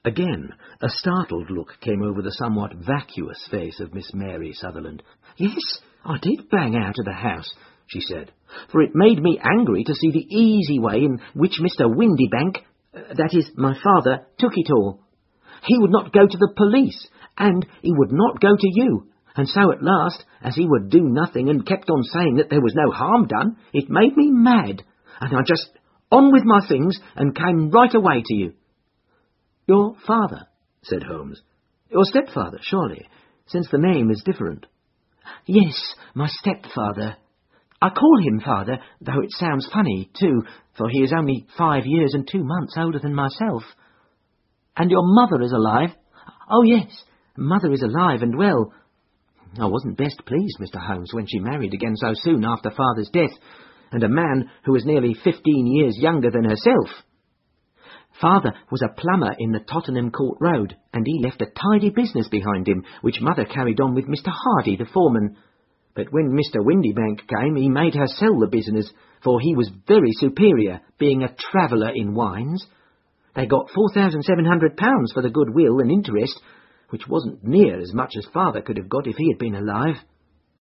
Again, a startled look came over the somewhat vacuous face of Miss Mary Sutherland. "Yes, I did bang out of the house," she said, "for it made me angry to see the easy way in which Mr. Windybank, that is, my father, took it all. He would not go to the police, and he would not go to you, and so at last, as he would do nothing and kept on saying that there was no harm done, it made me mad, and I just on with my things and came right away to you." "Your father," said Holmes. "Your stepfather, surely, since the name is different." "Yes, my stepfather. I call him father, though it sounds funny, too, for he is only 5 years and 2 months older than myself." "And your mother is alive?" "Oh, yes, mother is alive and well. I wasn't best pleased, Mr. Holmes, when she married again so soon after father's death, and a man who was nearly 15 years younger than herself. Father was a plumber in the Tottenham Court Road, and he left a tidy business behind him, which mother carried on with Mr. Hardy, the foreman. But when Mr. Windybank came, he made her sell the business, for he was very superior, being a traveller in wines. They got £4,700 for the goodwill and interest, which wasn't near as much as father could have got if he had been alive.